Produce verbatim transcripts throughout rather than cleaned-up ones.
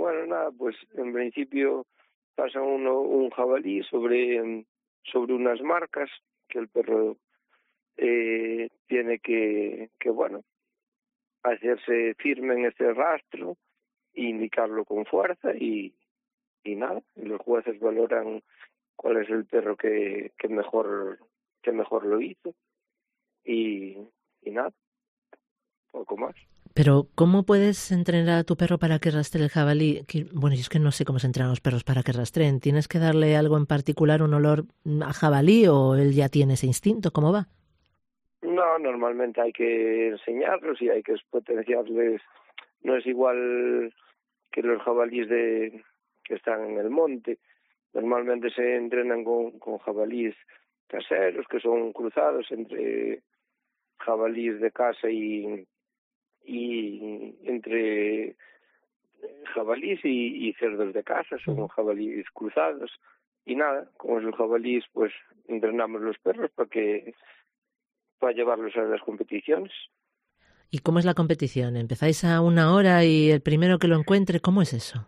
bueno, nada, pues en principio pasa uno un jabalí sobre, sobre unas marcas que el perro eh, tiene que, que, bueno, hacerse firme en ese rastro e indicarlo con fuerza y, y nada, los jueces valoran cuál es el perro que, que mejor que mejor lo hizo y, y nada, poco más. Pero, ¿cómo puedes entrenar a tu perro para que rastree el jabalí? Que, bueno, yo es que no sé cómo se entrenan los perros para que rastreen. ¿Tienes que darle algo en particular, un olor a jabalí, o él ya tiene ese instinto? ¿Cómo va? No, normalmente hay que enseñarlos y hay que potenciarles. No es igual que los jabalíes de que están en el monte. Normalmente se entrenan con, con jabalíes caseros, que son cruzados entre jabalíes de casa y y entre jabalíes y, y cerdos de casa, son jabalíes cruzados y nada, como es el jabalíes, pues entrenamos los perros para que para llevarlos a las competiciones. ¿Y cómo es la competición? ¿Empezáis a una hora y el primero que lo encuentre? ¿Cómo es eso?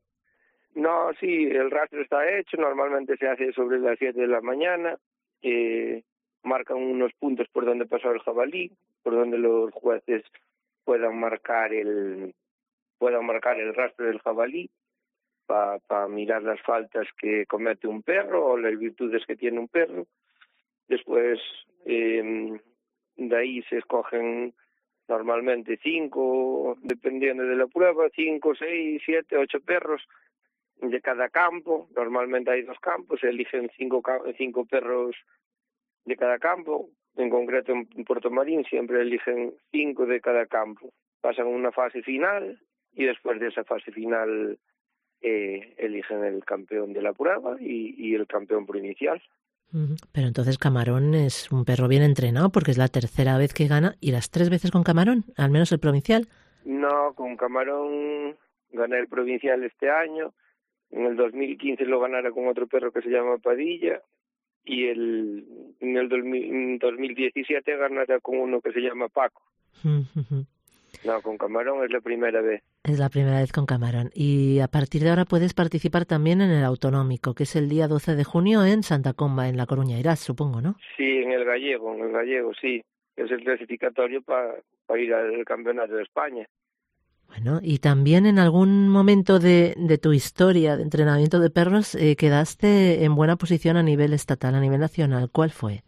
No, sí, el rastro está hecho, normalmente se hace sobre las siete de la mañana, eh, marcan unos puntos por donde pasó el jabalí, por donde los jueces puedan marcar el puedan marcar el rastro del jabalí para pa mirar las faltas que comete un perro o las virtudes que tiene un perro. Después eh, de ahí se escogen normalmente cinco, dependiendo de la prueba, cinco, seis, siete, ocho perros de cada campo. Normalmente hay dos campos, se eligen cinco, cinco perros de cada campo. En concreto en Puerto Marín siempre eligen cinco de cada campo. Pasan una fase final y después de esa fase final eh, eligen el campeón de la prueba y, y el campeón provincial. Pero entonces Camarón es un perro bien entrenado porque es la tercera vez que gana. ¿Y las tres veces con Camarón? ¿Al menos el provincial? No, con Camarón gané el provincial este año. En el dos mil quince lo ganara con otro perro que se llama Padilla. Y el, en el dos mil diecisiete ganará con uno que se llama Paco. Uh-huh. No, con Camarón es la primera vez. Es la primera vez con Camarón. Y a partir de ahora puedes participar también en el autonómico, que es el día doce de junio en Santa Comba, en La Coruña. Irás, supongo, ¿no? Sí, en el gallego, en el gallego, sí. Es el clasificatorio para pa ir al campeonato de España. Bueno, y también en algún momento de, de tu historia de entrenamiento de perros eh, quedaste en buena posición a nivel estatal, a nivel nacional. ¿Cuál fue?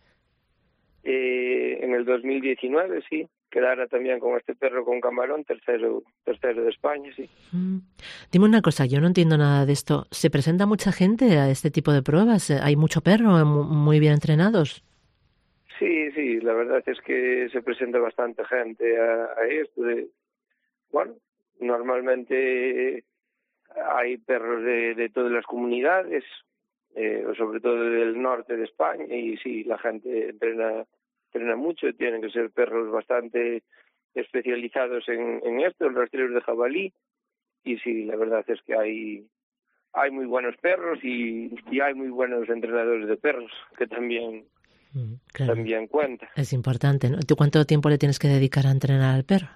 Eh, en el dos mil diecinueve, sí. Quedara también con este perro con Camarón, tercero, tercero de España, sí. Mm. Dime una cosa, yo no entiendo nada de esto. ¿Se presenta mucha gente a este tipo de pruebas? ¿Hay mucho perro muy bien entrenados? Sí, sí, la verdad es que se presenta bastante gente a, a esto. De, bueno, normalmente hay perros de, de todas las comunidades, eh, sobre todo del norte de España, y sí, la gente entrena entrena mucho, tienen que ser perros bastante especializados en, en esto, en rastreos de jabalí, y sí, la verdad es que hay hay muy buenos perros y, y hay muy buenos entrenadores de perros, que también, mm, claro, también cuenta. Es importante, ¿no? ¿Tú cuánto tiempo le tienes que dedicar a entrenar al perro?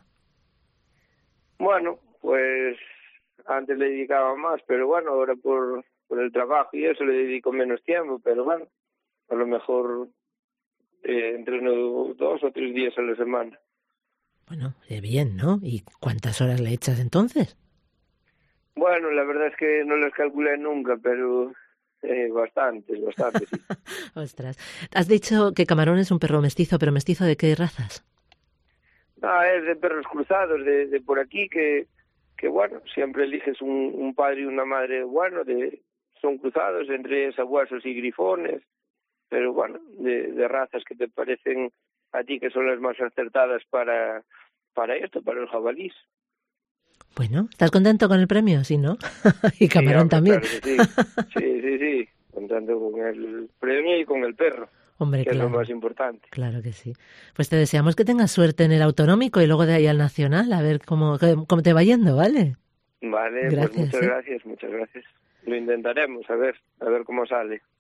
Bueno, pues antes le dedicaba más, pero bueno, ahora por, por el trabajo y eso le dedico menos tiempo, pero bueno, a lo mejor Eh, entreno dos o tres días a la semana. Bueno, eh, bien, ¿no? ¿Y cuántas horas le echas entonces? Bueno, la verdad es que no las calculé nunca, pero eh, bastantes, bastantes, sí. Ostras. Has dicho que Camarón es un perro mestizo, pero ¿mestizo de qué razas? No, es de perros cruzados, de, de por aquí, que, que bueno, siempre eliges un, un padre y una madre bueno, de, son cruzados entre sabuesos y grifones, pero bueno, de, de razas que te parecen a ti que son las más acertadas para, para esto, para el jabalís. Bueno, ¿estás contento con el premio? Sí, ¿no? Y Camarón sí, también. Claro que sí, sí, sí, sí, contento con el premio y con el perro, Hombre, que claro, es lo más importante. Claro que sí. Pues te deseamos que tengas suerte en el autonómico y luego de ahí al nacional, a ver cómo, cómo te va yendo, ¿vale? Vale, Gracias, pues muchas ¿eh? gracias, muchas gracias. Lo intentaremos, a ver, a ver cómo sale.